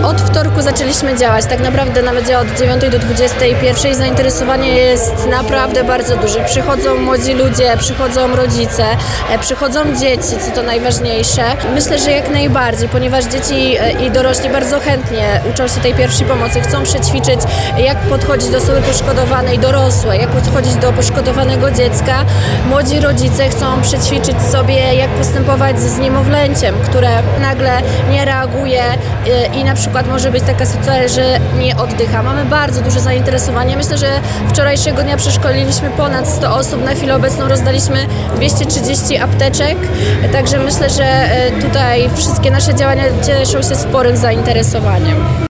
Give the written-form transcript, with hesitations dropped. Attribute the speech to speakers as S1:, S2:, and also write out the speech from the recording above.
S1: Od wtorku zaczęliśmy działać, tak naprawdę nawet działa od 9 do 21. Zainteresowanie jest naprawdę bardzo duże. Przychodzą młodzi ludzie, przychodzą rodzice, przychodzą dzieci, co to najważniejsze. Myślę, że jak najbardziej, ponieważ dzieci i dorośli bardzo chętnie uczą się tej pierwszej pomocy, chcą przećwiczyć, jak podchodzić do osoby poszkodowanej, dorosłej, jak podchodzić do poszkodowanego dziecka. Młodzi rodzice chcą przećwiczyć sobie, jak postępować z niemowlęciem, które nagle nie reaguje i na przykład może być taka sytuacja, że nie oddycha. Mamy bardzo duże zainteresowanie. Myślę, że wczorajszego dnia przeszkoliliśmy ponad 100 osób. Na chwilę obecną rozdaliśmy 230 apteczek, także myślę, że tutaj wszystkie nasze działania cieszą się sporym zainteresowaniem.